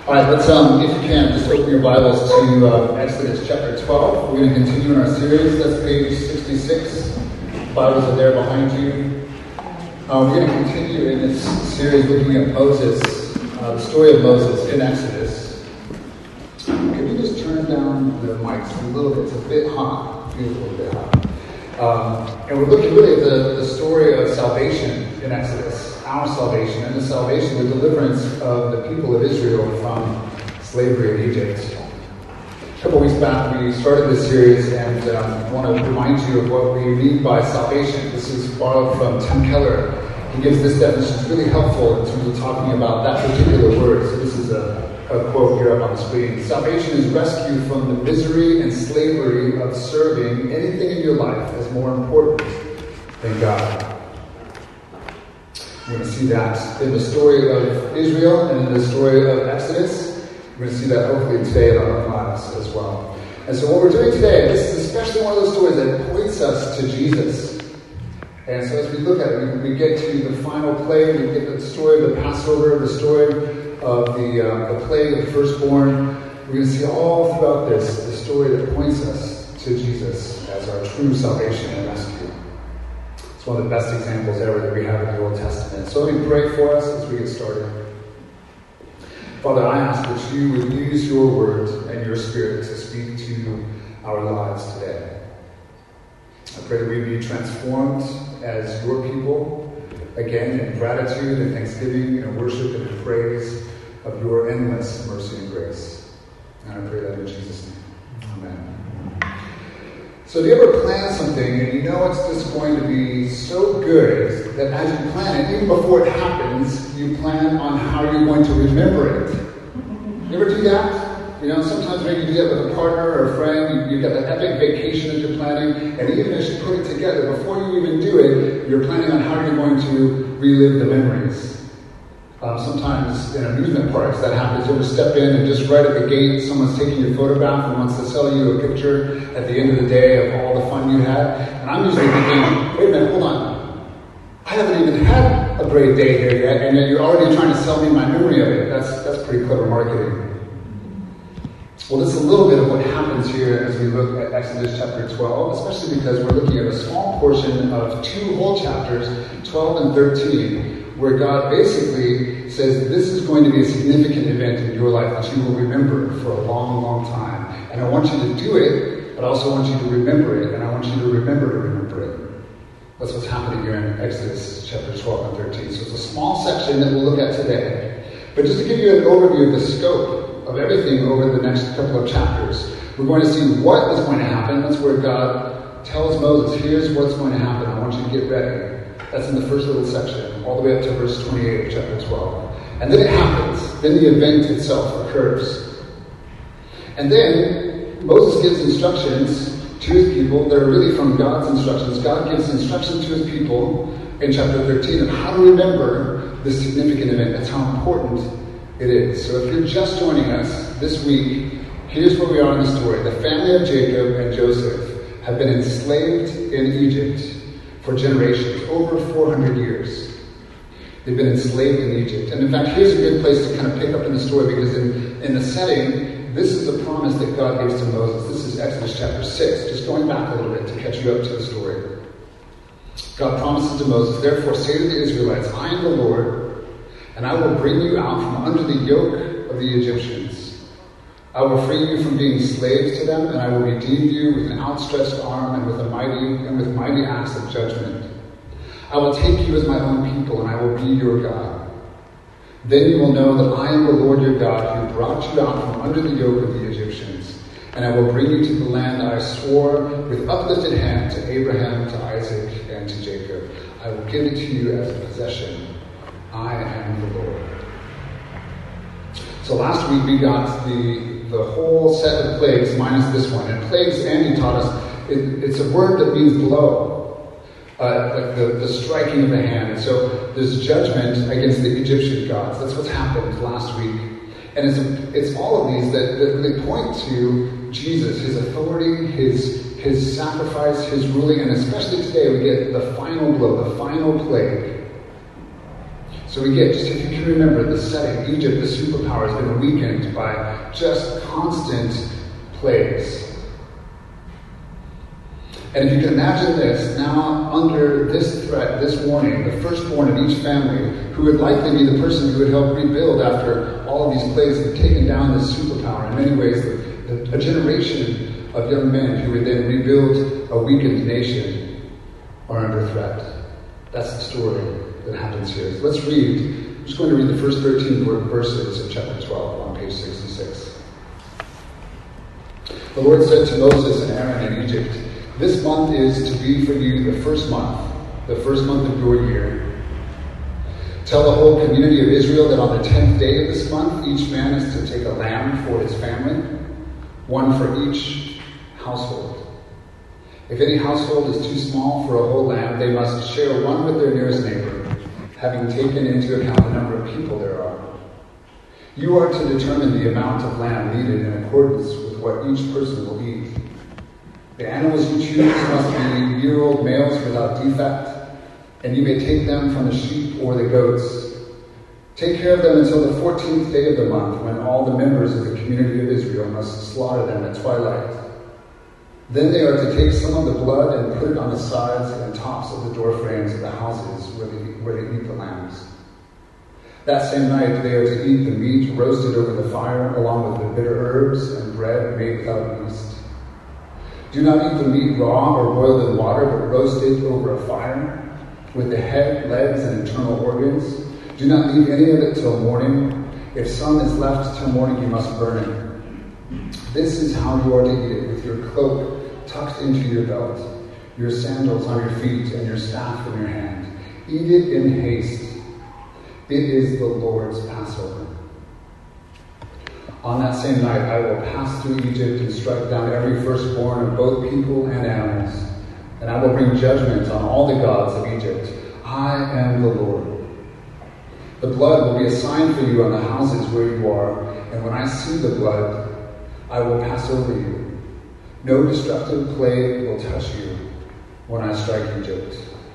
All right, let's, if you can, just open your Bibles to Exodus chapter 12. We're going to continue in our series. That's page 66. Bibles are there behind you. We're going to continue in this series looking at Moses, the story of Moses in Exodus. Can you just turn down the mics a little bit? It's a bit hot. It feels a little bit hot. And we're looking really at the story of salvation in Exodus. Our salvation and the salvation, the deliverance of the people of Israel from slavery in Egypt. A couple weeks back, we started this series, and I want to remind you of what we mean by salvation. This is borrowed from Tim Keller. He gives this definition. It's really helpful in terms of talking about that particular word. So this is a quote here up on the screen. Salvation is rescue from the misery and slavery of serving anything in your life as more important than God. We're going to see that in the story of Israel and in the story of Exodus. We're going to see that hopefully today in our lives as well. And so what we're doing today, this is especially one of those stories that points us to Jesus. And so as we look at it, we get to the final plague, we get the story of the Passover, the story of the plague of the firstborn. We're going to see all throughout this the story that points us to Jesus as our true salvation and rescue. It's one of the best examples ever that we have in the Old Testament. So let me pray for us as we get started. Father, I ask that you would use your word and your spirit to speak to our lives today. I pray that we be transformed as your people, again, in gratitude and thanksgiving and worship and in praise of your endless mercy and grace. And I pray that in Jesus' name. Amen. So do you ever plan something and you know it's just going to be so good that as you plan it, even before it happens, you plan on how you're going to remember it? You ever do that? You know, sometimes maybe you do that with a partner or a friend. You've got that epic vacation that you're planning, and even as you put it together, before you even do it, you're planning on how you're going to relive the memories. Sometimes in amusement parks that happens. You ever step in and just right at the gate, someone's taking your photograph and wants to sell you a picture at the end of the day of all the fun you had. And I'm usually thinking, wait a minute, hold on. I haven't even had a great day here yet, and yet you're already trying to sell me my memory of it. That's pretty clever marketing. Well, this is a little bit of what happens here as we look at Exodus chapter 12, especially because we're looking at a small portion of two whole chapters, 12 and 13, where God basically says this is going to be a significant event in your life that you will remember for a long, long time. And I want you to do it, but I also want you to remember it, and I want you to remember it. That's what's happening here in Exodus chapter 12 and 13. So it's a small section that we'll look at today. But just to give you an overview of the scope of everything over the next couple of chapters, we're going to see what is going to happen. That's where God tells Moses, here's what's going to happen. I want you to get ready. That's in the first little section, all the way up to verse 28 of chapter 12. And then it happens. Then the event itself occurs. And then Moses gives instructions to his people that are really from God's instructions. God gives instructions to his people in chapter 13 of how to remember this significant event. That's how important it is. So if you're just joining us this week, here's where we are in the story. The family of Jacob and Joseph have been enslaved in Egypt for generations, over 400 years. They've been enslaved in Egypt. And in fact, here's a good place to kind of pick up in the story, because in the setting, this is a promise that God gives to Moses. This is Exodus chapter 6, just going back a little bit to catch you up to the story. God promises to Moses, therefore say to the Israelites, I am the Lord, and I will bring you out from under the yoke of the Egyptians. I will free you from being slaves to them, and I will redeem you with an outstretched arm and with mighty acts of judgment. I will take you as my own people, and I will be your God. Then you will know that I am the Lord your God, who brought you out from under the yoke of the Egyptians. And I will bring you to the land I swore with uplifted hand to Abraham, to Isaac, and to Jacob. I will give it to you as a possession. I am the Lord. So last week we got the whole set of plagues minus this one. And plagues, Andy taught us, it's a word that means blow. Like the striking of the hand. And so there's judgment against the Egyptian gods. That's what's happened last week. And it's all of these that really point to Jesus, his authority, his sacrifice, his ruling, and especially today we get the final blow, the final plague. So we get, just if you can remember the setting, Egypt, the superpower, has been weakened by just constant plagues. And if you can imagine this, now under this threat, this warning, the firstborn of each family, who would likely be the person who would help rebuild after all of these plagues have taken down this superpower, in many ways, a generation of young men who would then rebuild a weakened nation, are under threat. That's the story that happens here. So let's read. I'm just going to read the first 13 verses of chapter 12 on page 66. The Lord said to Moses and Aaron in Egypt, "This month is to be for you the first month of your year. Tell the whole community of Israel that on the 10th day of this month, each man is to take a lamb for his family, one for each household. If any household is too small for a whole lamb, they must share one with their nearest neighbor, having taken into account the number of people there are. You are to determine the amount of lamb needed in accordance with what each person will eat. The animals you choose must be year-old males without defect, and you may take them from the sheep or the goats. Take care of them until the 14th day of the month, when all the members of the community of Israel must slaughter them at twilight. Then they are to take some of the blood and put it on the sides and tops of the door frames of the houses where they eat the lambs. That same night they are to eat the meat roasted over the fire, along with the bitter herbs and bread made without yeast. Do not eat the meat raw or boiled in water, but roast it over a fire, with the head, legs, and internal organs. Do not leave any of it till morning. If some is left till morning, you must burn it. This is how you are to eat it, with your cloak tucked into your belt, your sandals on your feet, and your staff in your hand. Eat it in haste. It is the Lord's Passover. On that same night, I will pass through Egypt and strike down every firstborn of both people and animals, and I will bring judgment on all the gods of Egypt. I am the Lord. The blood will be a sign for you on the houses where you are, and when I see the blood, I will pass over you. No destructive plague will touch you when I strike Egypt."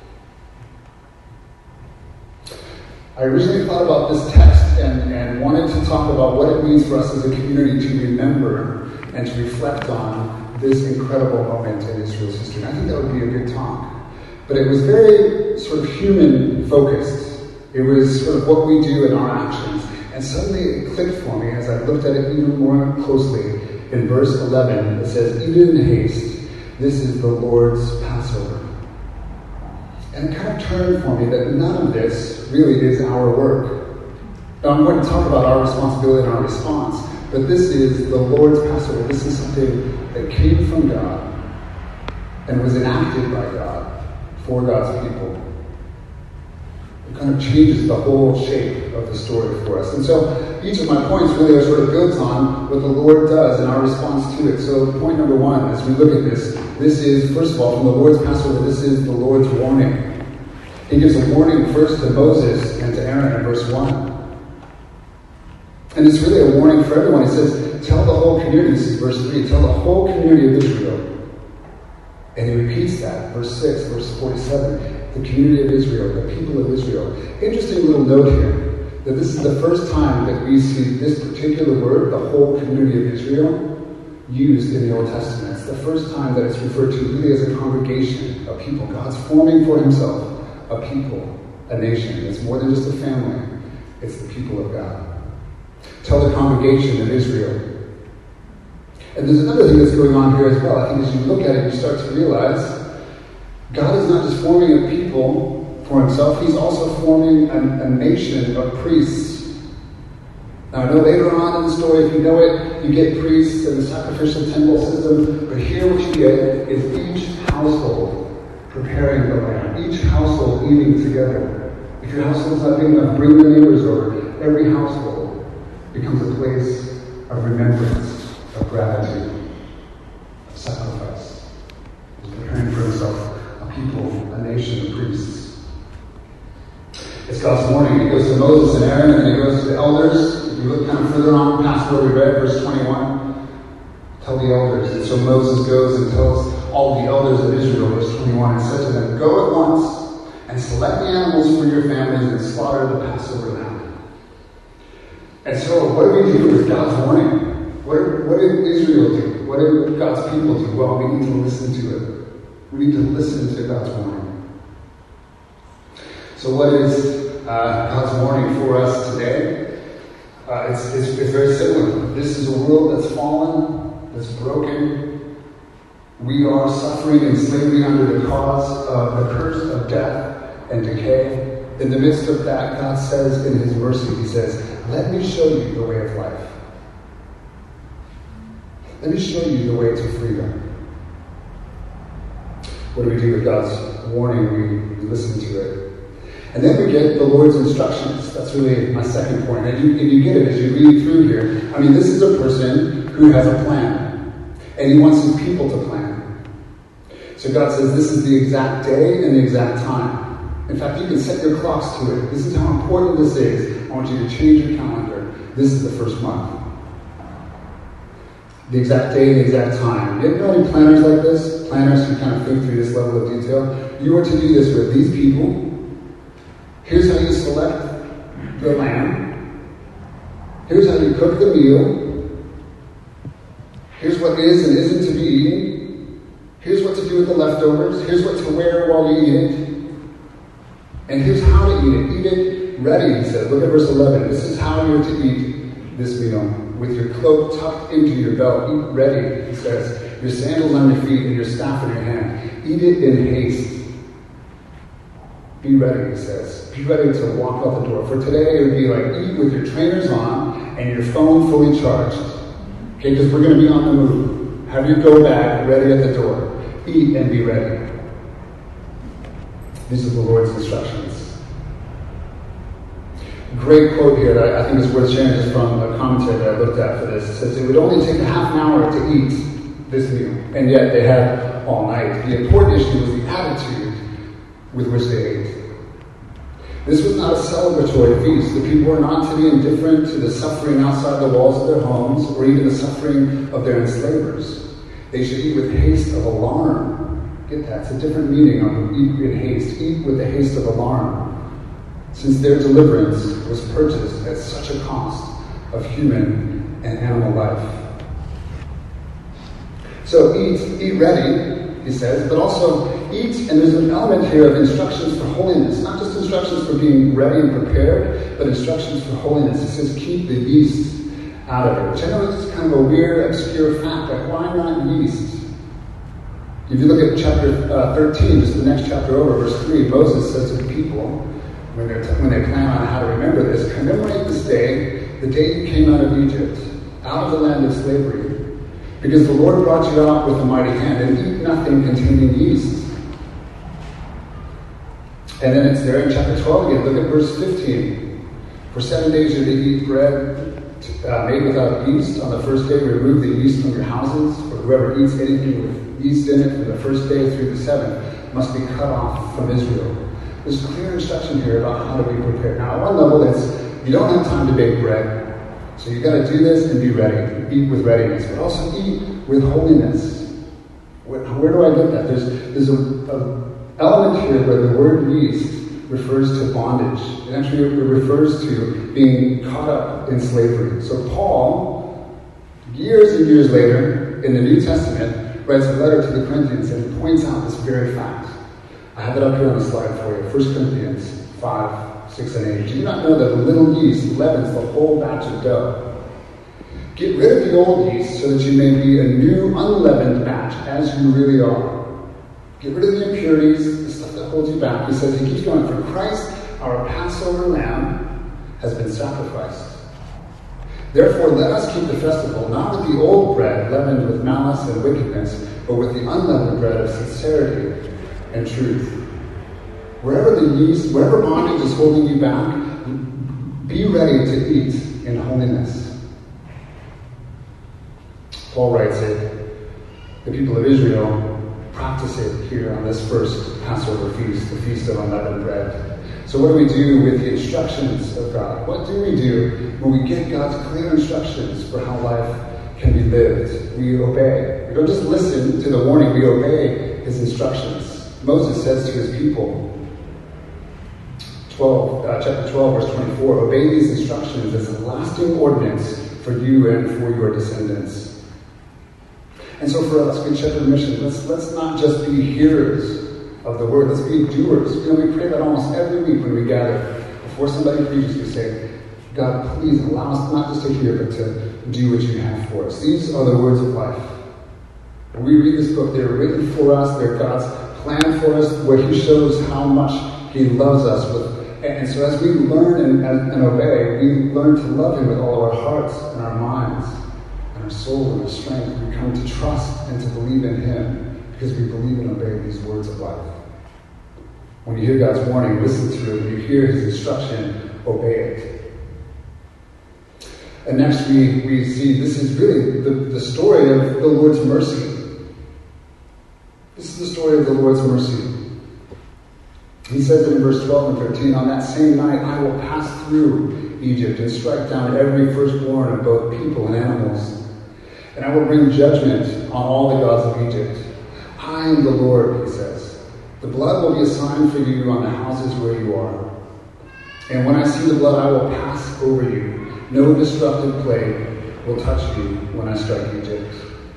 I originally thought about this text and wanted to talk about what it means for us as a community to remember and to reflect on this incredible moment in Israel's history. And I think that would be a good talk. But it was very sort of human focused. It was sort of what we do in our actions. And suddenly it clicked for me as I looked at it even more closely. In verse 11, it says, "Eat it in haste. This is the Lord's Passover." And it kind of turned for me that none of this really is our work. Now I'm going to talk about our responsibility and our response, but this is the Lord's Passover. This is something that came from God and was enacted by God for God's people. It kind of changes the whole shape of the story for us. And so each of my points really are sort of built on what the Lord does and our response to it. So point number one, as we look at this is, first of all, from the Lord's Passover, this is the Lord's warning. He gives a warning first to Moses and to Aaron in verse 1. And it's really a warning for everyone. He says, tell the whole community, this is verse 3, tell the whole community of Israel. And he repeats that, verse 6, verse 47, the community of Israel, the people of Israel. Interesting little note here, that this is the first time that we see this particular word, the whole community of Israel, used in the Old Testament. It's the first time that it's referred to really as a congregation, a people. God's forming for himself a people, a nation. It's more than just a family. It's the people of God. Tell the congregation of Israel. And there's another thing that's going on here as well. I think as you look at it, you start to realize God is not just forming a people for himself, he's also forming a nation of priests. Now I know later on in the story, if you know it, you get priests and the sacrificial temple system, but here what you get is each household preparing the lamb, each household eating together. If your household's not big enough, bring your neighbors over. Every household becomes a place of remembrance, of gratitude, of sacrifice. He's preparing for himself a people, a nation of priests. It's God's warning. He goes to Moses and Aaron, and then he goes to the elders. If you look kind of further on past where we read, verse 21, tell the elders. And so Moses goes and tells all the elders of Israel, verse 21, and said to them, go at once and select the animals for your families and slaughter the Passover lamb. And so, what do we do with God's warning? What did Israel do? What did God's people do? Well, we need to listen to it. We need to listen to God's warning. So what is God's warning for us today? It's very similar. This is a world that's fallen, that's broken. We are suffering in slavery under the cause of the curse of death and decay. In the midst of that, God says in His mercy, He says, let me show you the way of life. Let me show you the way to freedom. What do we do with God's warning? We listen to it. And then we get the Lord's instructions. That's really my second point. And you get it as you read through here. I mean, this is a person who has a plan. And he wants his people to plan. So God says, this is the exact day and the exact time. In fact, you can set your clocks to it. This is how important this is. I want you to change your calendar. This is the first month. The exact day and the exact time. You know any planners like this? Planners who kind of think through this level of detail? You are to do this with these people. Here's how you select the lamb. Here's how you cook the meal. Here's what is and isn't to be eaten. Here's what to do with the leftovers. Here's what to wear while you eat it. And here's how to eat it. Eat it ready, he says. Look at verse 11. This is how you're to eat this meal. With your cloak tucked into your belt. Eat ready, he says. Your sandals on your feet and your staff in your hand. Eat it in haste. Be ready, he says. Be ready to walk out the door. For today, it would be like eat with your trainers on and your phone fully charged. Okay, because we're going to be on the move. Have your go bag ready at the door. Eat and be ready. These are the Lord's instructions. Great quote here that I think is worth sharing, is from a commentary that I looked at for this. It says, it would only take a half an hour to eat this meal, and yet they had all night. The important issue was the attitude with which they ate. This was not a celebratory feast. The people were not to be indifferent to the suffering outside the walls of their homes, or even the suffering of their enslavers. They should eat with haste of alarm. Get that? It's a different meaning of eat in haste. Eat with the haste of alarm. Since their deliverance was purchased at such a cost of human and animal life. So eat ready, he says, but also eat, and there's an element here of instructions for holiness. Not just instructions for being ready and prepared, but instructions for holiness. He says keep the yeast out of it, which I know is kind of a weird, obscure fact. Like, why not yeast? If you look at chapter 13, just the next chapter over, verse 3, Moses says to the people, when they plan on how to remember this, commemorate this day, the day you came out of Egypt, out of the land of slavery, because the Lord brought you out with a mighty hand, and eat nothing containing yeast. And then it's there in chapter 12 again. Look at verse 15. For 7 days you're to eat bread made without yeast. On the first day remove the yeast from your houses, for whoever eats anything with yeast in it from the first day through the seventh must be cut off from Israel. There's clear instruction here about how to be prepared. Now, at one level, it's you don't have time to bake bread, so you got to do this and be ready. Eat with readiness, but also eat with holiness. Where do I get that? There's a element here where the word yeast refers to bondage. It actually refers to being caught up in slavery. So Paul, years and years later, in the New Testament, writes a letter to the Corinthians and points out this very fact. I have it up here on the slide for you. 1 Corinthians 5, 6, and 8. Do you not know that a little yeast leavens the whole batch of dough? Get rid of the old yeast so that you may be a new, unleavened batch, as you really are. Get rid of the impurities, the stuff that holds you back. He says, he keeps going, for Christ, our Passover lamb, has been sacrificed. Therefore, let us keep the festival, not with the old bread, leavened with malice and wickedness, but with the unleavened bread of sincerity and truth. Wherever bondage is holding you back, be ready to eat in holiness. Paul writes it. The people of Israel practice it here on this first Passover feast, the Feast of Unleavened Bread. So what do we do with the instructions of God? What do we do when we get God's clear instructions for how life can be lived? We obey. We don't just listen to the warning, we obey his instructions. Moses says to his people, chapter 12, verse 24, obey these instructions as a lasting ordinance for you and for your descendants. And so for us, Good Shepherd Mission, let's not just be hearers of the word, let's be doers. We pray that almost every week when we gather. Before somebody preaches, we say, God, please allow us not just to hear, but to do what you have for us. These are the words of life. When we read this book, they're written for us, they're God's plan for us, where he shows how much he loves us. And so as we learn and obey, we learn to love him with all of our hearts and our minds and our soul and our strength. We come to trust and to believe in him because we believe and obey these words of life. When you hear God's warning, listen to it. When you hear his instruction, obey it. And next we see this is really the story of the Lord's mercy. This is the story of the Lord's mercy. He says it in verse 12 and 13, on that same night I will pass through Egypt and strike down every firstborn of both people and animals. And I will bring judgment on all the gods of Egypt. I am the Lord, he says. The blood will be a sign for you on the houses where you are. And when I see the blood, I will pass over you. No destructive plague will touch you when I strike Egypt.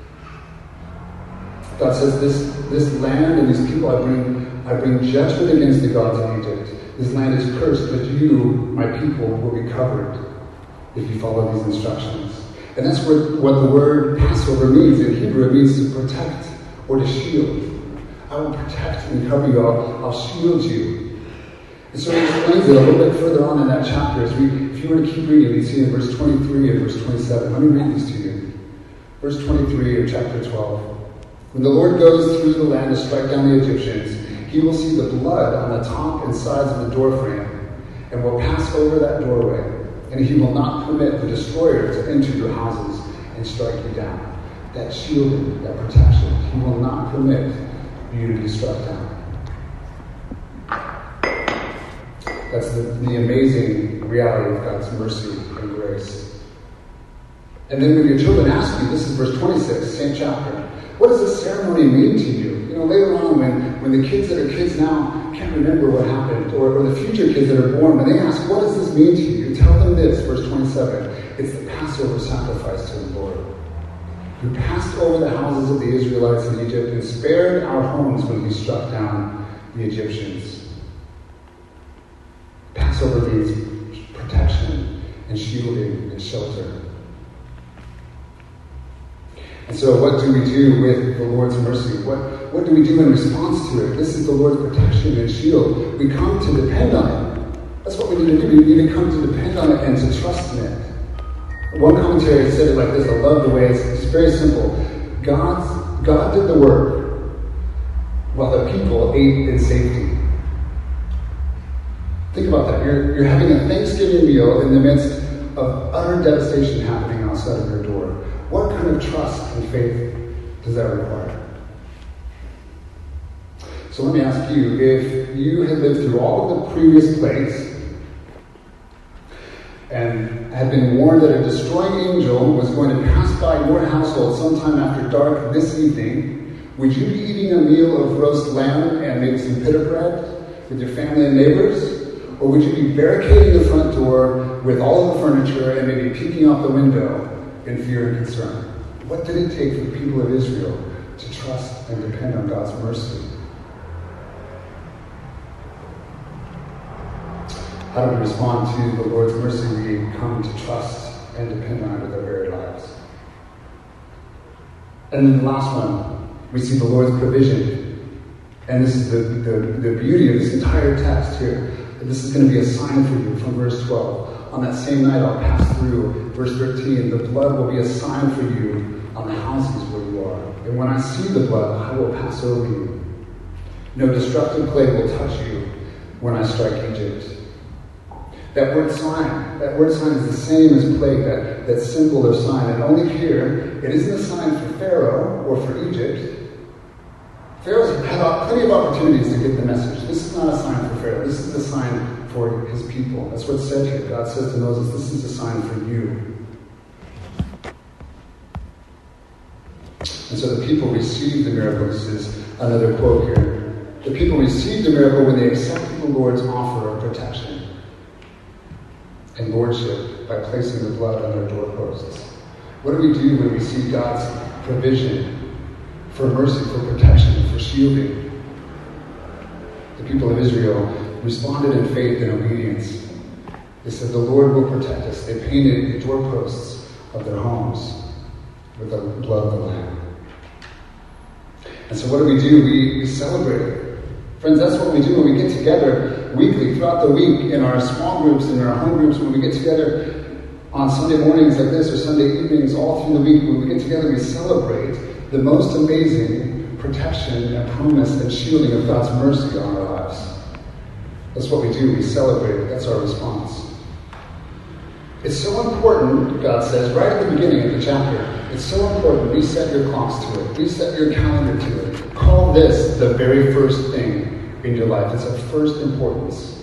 God says, this land and these people I bring judgment against the gods of Egypt. This land is cursed, but you, my people, will be covered if you follow these instructions. And that's what the word Passover means. In Hebrew, it means to protect or to shield. I will protect and cover you. I'll shield you. And so he explains it a little bit further on in that chapter. If you were to keep reading, you see in verse 23 and verse 27. Let me read these to you. Verse 23 of chapter 12. When the Lord goes through the land to strike down the Egyptians, he will see the blood on the top and sides of the doorframe and will pass over that doorway. And he will not permit the destroyer to enter your houses and strike you down. That shielding, that protection, he will not permit you to be struck down. That's the amazing reality of God's mercy and grace. And then when your children ask you, this is verse 26, same chapter, what does this ceremony mean to you? Later on when the kids that are kids now can't remember what happened, or the future kids that are born, when they ask, what does this mean to you? Tell them this, verse 27, it's the Passover sacrifice to the Lord. Who passed over the houses of the Israelites in Egypt and spared our homes when he struck down the Egyptians. Passover means protection and shielding and shelter. And so what do we do with the Lord's mercy? What do we do in response to it? This is the Lord's protection and shield. We come to depend on it. That's what we need to do. We need to come to depend on it and to trust in it. One commentary said it like this. I love the way it's very simple. God did the work while the people ate in safety. Think about that. You're having a Thanksgiving meal in the midst of utter devastation happening outside of your door. What kind of trust and faith does that require? So let me ask you, if you had lived through all of the previous plagues and had been warned that a destroying angel was going to pass by your household sometime after dark this evening, would you be eating a meal of roast lamb and maybe some pita bread with your family and neighbors? Or would you be barricading the front door with all of the furniture and maybe peeking out the window in fear and concern? What did it take for the people of Israel to trust and depend on God's mercy? How do we respond to the Lord's mercy? We come to trust and depend on it with our very lives. And then the last one, we see the Lord's provision. And this is the beauty of this entire text here. This is going to be a sign for you from verse 12. On that same night I'll pass through. Verse 13, the blood will be a sign for you on the houses where you are. And when I see the blood, I will pass over you. No destructive plague will touch you when I strike Egypt. That word sign is the same as plague, that symbol or sign. And only here, it isn't a sign for Pharaoh or for Egypt. Pharaoh's had plenty of opportunities to get the message. This is not a sign for Pharaoh. This is a sign for his people. That's what's said here. God says to Moses, this is a sign for you. And so the people received the miracle. This is another quote here. The people received the miracle when they accepted the Lord's offer of protection. and lordship by placing the blood on their doorposts? What do we do when we see God's provision for mercy, for protection, for shielding? The people of Israel responded in faith and obedience. They said, the Lord will protect us. They painted the doorposts of their homes with the blood of the Lamb. And so what do? We celebrate it. Friends, that's what we do when we get together weekly, throughout the week, in our small groups, in our home groups, when we get together on Sunday mornings like this, or Sunday evenings, all through the week. When we get together, we celebrate the most amazing protection and promise and shielding of God's mercy on our lives. That's what we do. We celebrate it. That's our response. It's so important, God says, right at the beginning of the chapter, it's so important. Reset your clocks to it. Reset your calendar to it. Call this the very first thing in your life. It's of first importance.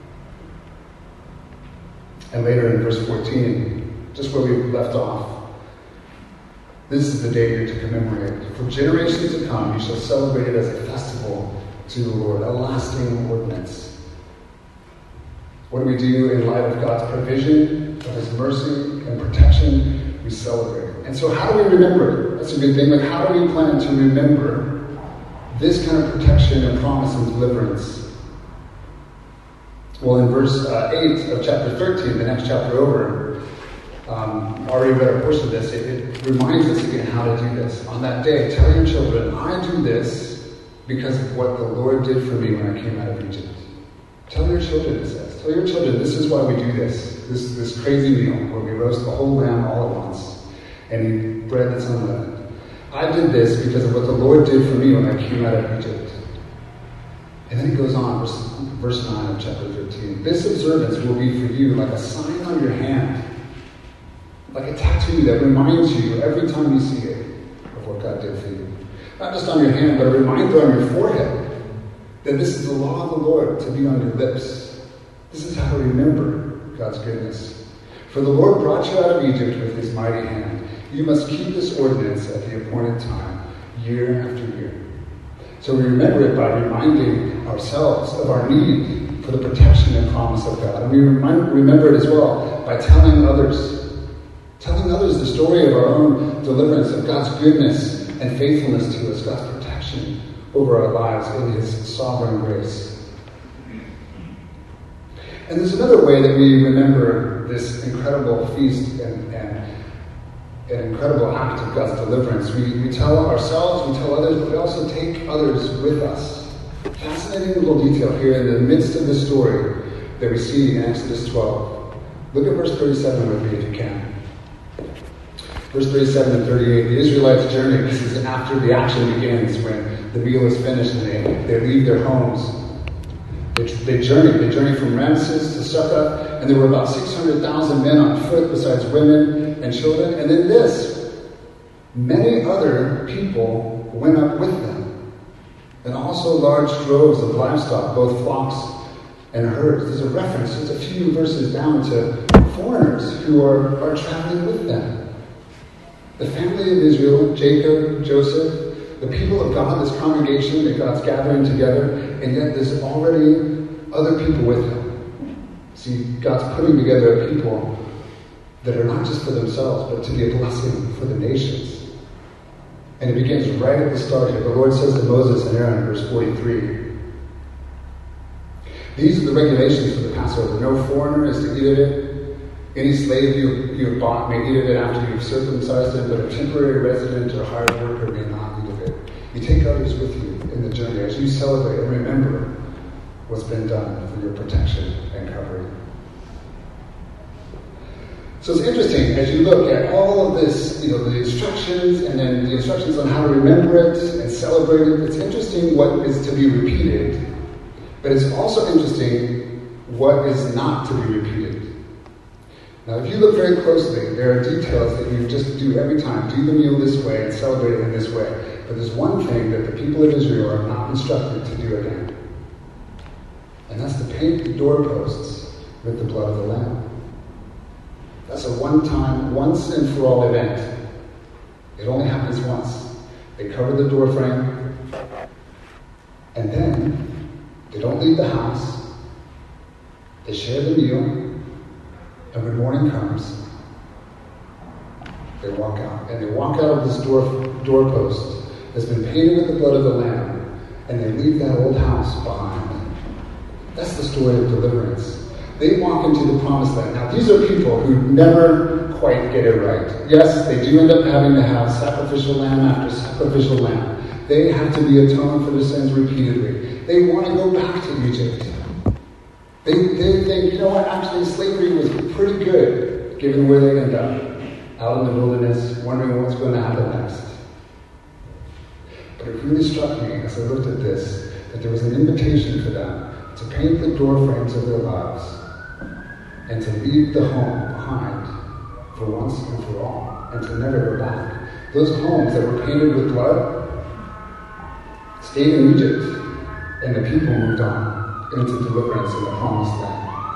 And later in verse 14, just where we left off, this is the day you're to commemorate. For generations to come, you shall celebrate it as a festival to the Lord, a lasting ordinance. What do we do in light of God's provision, of His mercy and protection? We celebrate it. And so how do we remember it? That's a good thing. Like, how do we plan to remember this kind of protection and promise and deliverance? Well, in verse 8 of chapter 13, the next chapter over, already read a portion of this, it reminds us again how to do this. On that day, tell your children, I do this because of what the Lord did for me when I came out of Egypt. Tell your children, it says. Tell your children, this is why we do this crazy meal where we roast the whole lamb all at once and eat bread that's unleavened. I did this because of what the Lord did for me when I came out of Egypt. And then it goes on, verse 9 of chapter 13. This observance will be for you like a sign on your hand, like a tattoo that reminds you every time you see it of what God did for you. Not just on your hand, but a reminder on your forehead that this is the law of the Lord to be on your lips. This is how to remember God's goodness. For the Lord brought you out of Egypt with His mighty hand. You must keep this ordinance at the appointed time, year after year. So we remember it by reminding ourselves of our need for the protection and promise of God. And we remember it as well by telling others the story of our own deliverance, of God's goodness and faithfulness to us, God's protection over our lives in His sovereign grace. And there's another way that we remember this incredible feast and an incredible act of God's deliverance. We tell ourselves, we tell others, but we also take others with us. Fascinating little detail here in the midst of the story that we see in Exodus 12. Look at verse 37 with me if you can. Verse 37 and 38, the Israelites journey. This is after the action begins, when the meal is finished and they leave their homes. They journey from Ramses to Sukkah, and there were about 600,000 men on foot besides women and children. And then many other people went up with them, and also large droves of livestock, both flocks and herds. There's a reference just a few verses down to foreigners who are traveling with them. The family of Israel, Jacob, Joseph, the people of God, this congregation that God's gathering together, and yet there's already other people with Him. See, God's putting together a people that are not just for themselves, but to be a blessing for the nations. And it begins right at the start here. The Lord says to Moses and Aaron, verse 43, these are the regulations for the Passover. No foreigner is to eat of it. Any slave you have bought may eat of it after you have circumcised him, but a temporary resident or hired worker may not eat of it. You take others with you in the journey as you celebrate and remember what's been done for your protection and covering. So it's interesting as you look at all of this, the instructions and then the instructions on how to remember it and celebrate it. It's interesting what is to be repeated, but it's also interesting what is not to be repeated. Now, if you look very closely, there are details that you just do every time. Do the meal this way and celebrate it in this way. But there's one thing that the people of Israel are not instructed to do again. And that's to paint the doorposts with the blood of the Lamb. That's a one-time, once and for all event. It only happens once. They cover the door frame, and then they don't leave the house. They share the meal, And when morning comes, they walk out. And they walk out of this doorpost that's been painted with the blood of the Lamb, and they leave that old house behind. That's the story of deliverance. They walk into the promised land. Now, these are people who never quite get it right. Yes, they do end up having to have sacrificial lamb after sacrificial lamb. They have to be atoned for their sins repeatedly. They want to go back to Egypt. They think, you know what, actually slavery was pretty good, given where they end up. Out in the wilderness, wondering what's going to happen next. But it really struck me as I looked at this, that there was an invitation for them to paint the door frames of their lives and to leave the home behind for once and for all, and to never go back. Those homes that were painted with blood stayed in Egypt, and the people moved on into deliverance in the promised land.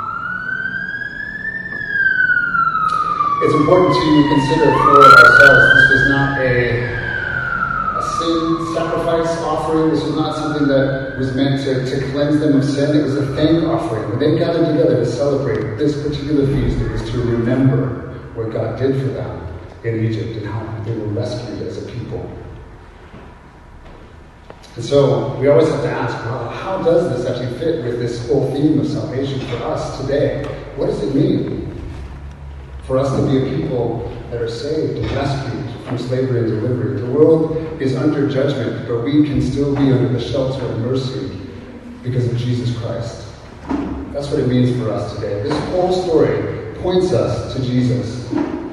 It's important to consider for ourselves, this was not a sin sacrifice offering. This was not something that was meant to cleanse them of sin. It was a thank offering. When they gathered together to celebrate this particular feast, it was to remember what God did for them in Egypt and how they were rescued as a people. And so we always have to ask, well, how does this actually fit with this whole theme of salvation for us today? What does it mean for us to be a people that are saved and rescued from slavery and delivery? The world is under judgment, but we can still be under the shelter of mercy because of Jesus Christ. That's what it means for us today. This whole story points us to Jesus.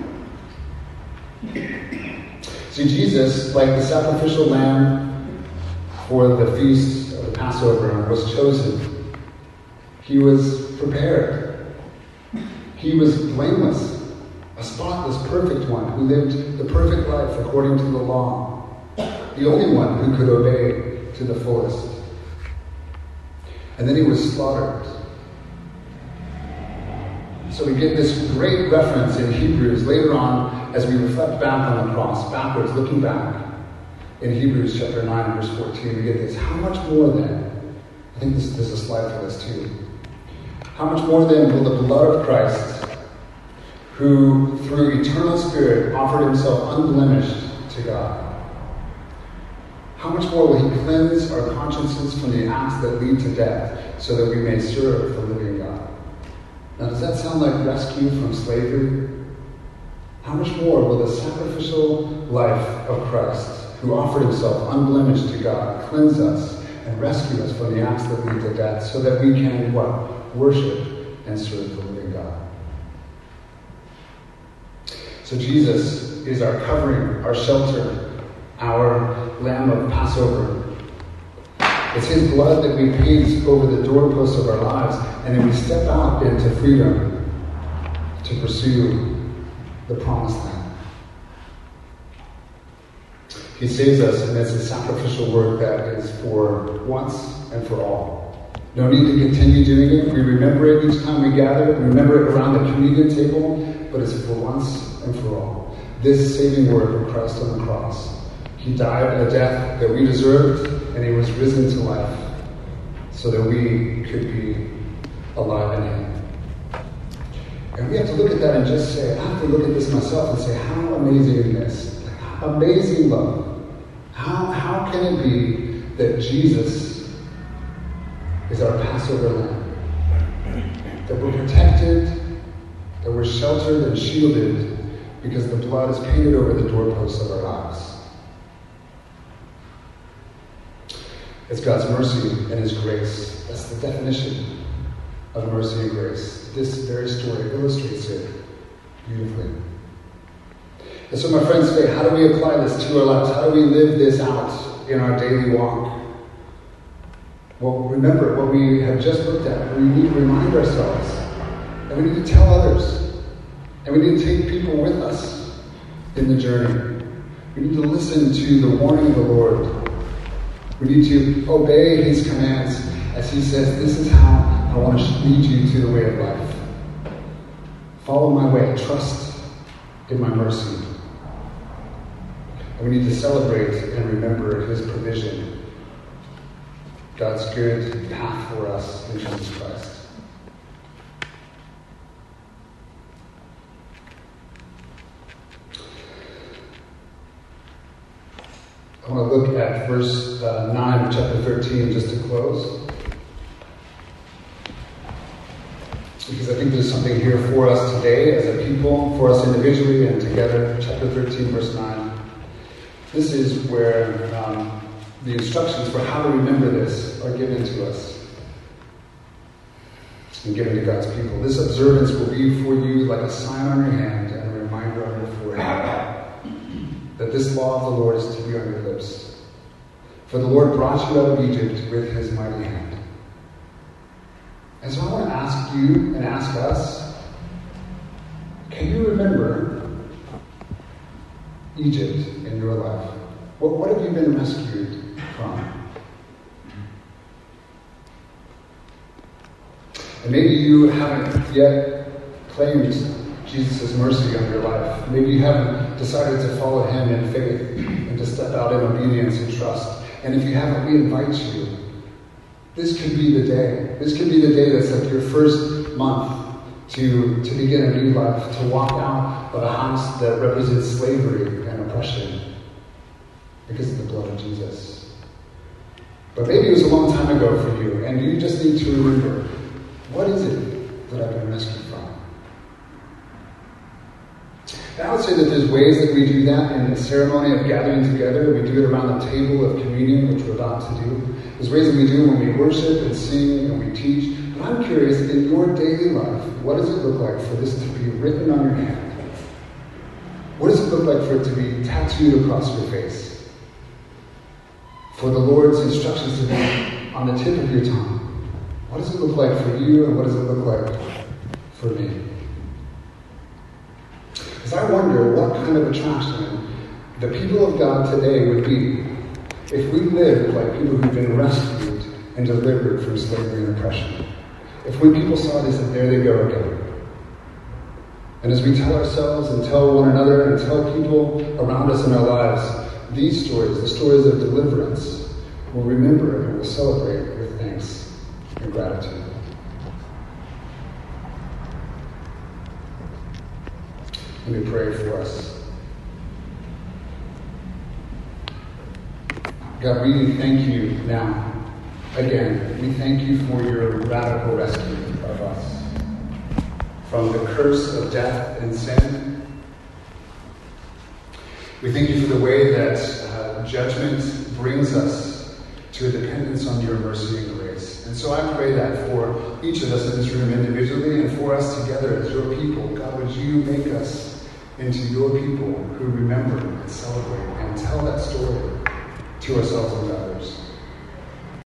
See, Jesus, like the sacrificial lamb for the feast of the Passover, was chosen. He was prepared. He was blameless. A spotless, perfect one who lived the perfect life according to the law. The only one who could obey to the fullest. And then he was slaughtered. So we get this great reference in Hebrews later on as we reflect back on the cross, backwards, looking back. In Hebrews chapter 9, verse 14, we get this. How much more then? I think there's a slide for this too. How much more then will the blood of Christ, who through eternal Spirit offered himself unblemished to God, how much more will he cleanse our consciences from the acts that lead to death, so that we may serve the living God? Now, does that sound like rescue from slavery? How much more will the sacrificial life of Christ, who offered himself unblemished to God, cleanse us and rescue us from the acts that lead to death, so that we can, what? Worship and serve the living God. So Jesus is our covering, our shelter, our Lamb of Passover. It's his blood that we paint over the doorposts of our lives, and then we step out into freedom to pursue the promised land. He saves us, and it's a sacrificial work that is for once and for all. No need to continue doing it. We remember it each time we gather. We remember it around the communion table, but it's for once and for all. This saving work of Christ on the cross. He died a death that we deserved, and he was risen to life so that we could be alive in him. And we have to look at that and just say, I have to look at this myself and say, how amazing is this? Amazing love. How can it be that Jesus is our Passover lamb? That we're protected, that we're sheltered and shielded because the blood is painted over the doorposts of our lives. It's God's mercy and his grace. That's the definition of mercy and grace. This very story illustrates it beautifully. And so, my friends, today, how do we apply this to our lives? How do we live this out in our daily walk? Well, remember what we have just looked at. We need to remind ourselves, and we need to tell others, and we need to take people with us in the journey. We need to listen to the warning of the Lord. We need to obey his commands as he says, this is how I want to lead you to the way of life. Follow my way. Trust in my mercy. And we need to celebrate and remember his provision. God's good path for us in Jesus Christ. I want to look at verse 9 of chapter 13 just to close. Because I think there's something here for us today as a people, for us individually and together. Chapter 13, verse 9. This is where the instructions for how to remember this are given to us and given to God's people. This observance will be for you like a sign on your hand and a reminder on your forehead that this law of the Lord is to be on your lips. For the Lord brought you out of Egypt with his mighty hand. And so I want to ask you and ask us, can you remember Egypt in your life? What have you been rescued from? And maybe you haven't yet claimed Jesus' mercy on your life. Maybe you haven't decided to follow him in faith and to step out in obedience and trust. And if you haven't, we invite you. This could be the day. This could be the day that's like your first month to begin a new life, to walk out of a house that represents slavery and oppression because of the blood of Jesus. But maybe it was a long time ago for you, and you just need to remember, what is it that I've been rescued from? And I would say that there's ways that we do that in the ceremony of gathering together. We do it around the table of communion, which we're about to do. There's ways that we do when we worship and sing and we teach. But I'm curious, in your daily life, what does it look like for this to be written on your hand? What does it look like for it to be tattooed across your face? For the Lord's instructions to be on the tip of your tongue? What does it look like for you, and what does it look like for me? Because I wonder what kind of attraction the people of God today would be if we lived like people who've been rescued and delivered from slavery and oppression. If when people saw this, and there they go again. And as we tell ourselves and tell one another and tell people around us in our lives, these stories, the stories of deliverance, we'll remember and we'll celebrate with thanks and gratitude. Let me pray for us. God, we thank you now. Again, we thank you for your radical rescue of us from the curse of death and sin. We thank you for the way that judgment brings us to a dependence on your mercy and grace. And so I pray that for each of us in this room individually and for us together as your people, God, would you make us into your people who remember and celebrate and tell that story to ourselves and to others.